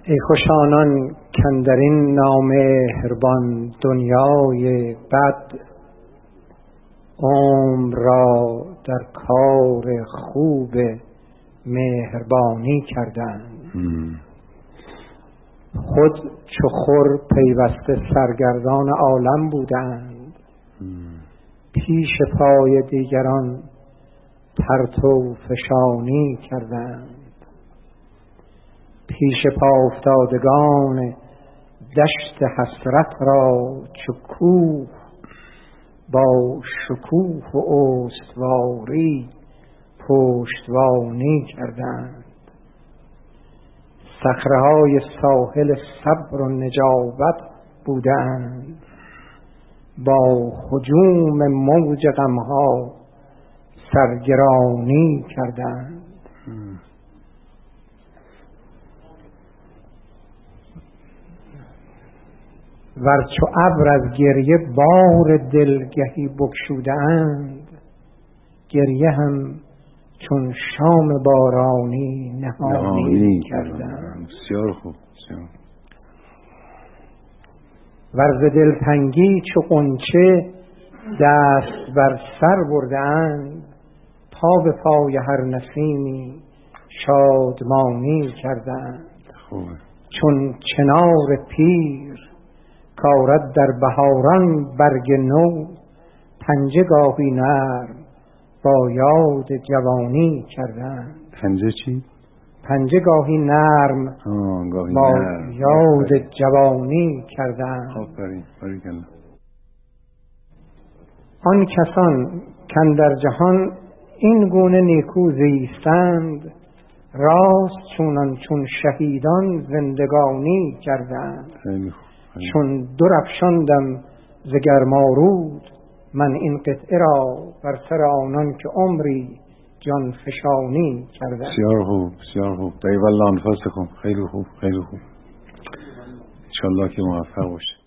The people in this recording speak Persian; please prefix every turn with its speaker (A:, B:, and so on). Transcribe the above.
A: ای خوش آنان کاندرین نامهربان دنیای بد عمر را در کار خوب مهربانی کردند. خود چو خور پیوسته سرگردان عالم بودند، پیش پای دیگران پرتو فشانی کردند. پیش پا افتادگان دشت حسرت را چو کوه با شکوه و استواری پشتوانی کردند. صخره‌های ساحل صبر و نجابت بودند، با هجوم موج غمها سرگرانی کردند. ور چو ابر از گریه بار دلگهی بگشودند، گریه هم چون شام بارانی نهانی کردند.
B: بسیار خوب.
A: ور ز دلتنگی چو غنچه دست بر سر بردند، پا به پای هر نسیمی شادمانی کردند. چون چنار پیر کارد در بهاران برگ نو، پنجه گاهی نرم با یاد جوانی کردند.
B: پنجه چی؟
A: پنجه گاهی نرم با یاد جوانی کردند.
B: آفرین.
A: آن کسان کاندر جهان این گونه نیکو زیستند، راست چونان چون شهیدان زندگانی کردند. چون درفشاندم ز گرمارود من این قطعه را بر سر آنان که عمری جان فشانی کردند.
B: بسیار خوب. دیو الله انفاسکم. خیلی خوب. انشالله که موفق باشه.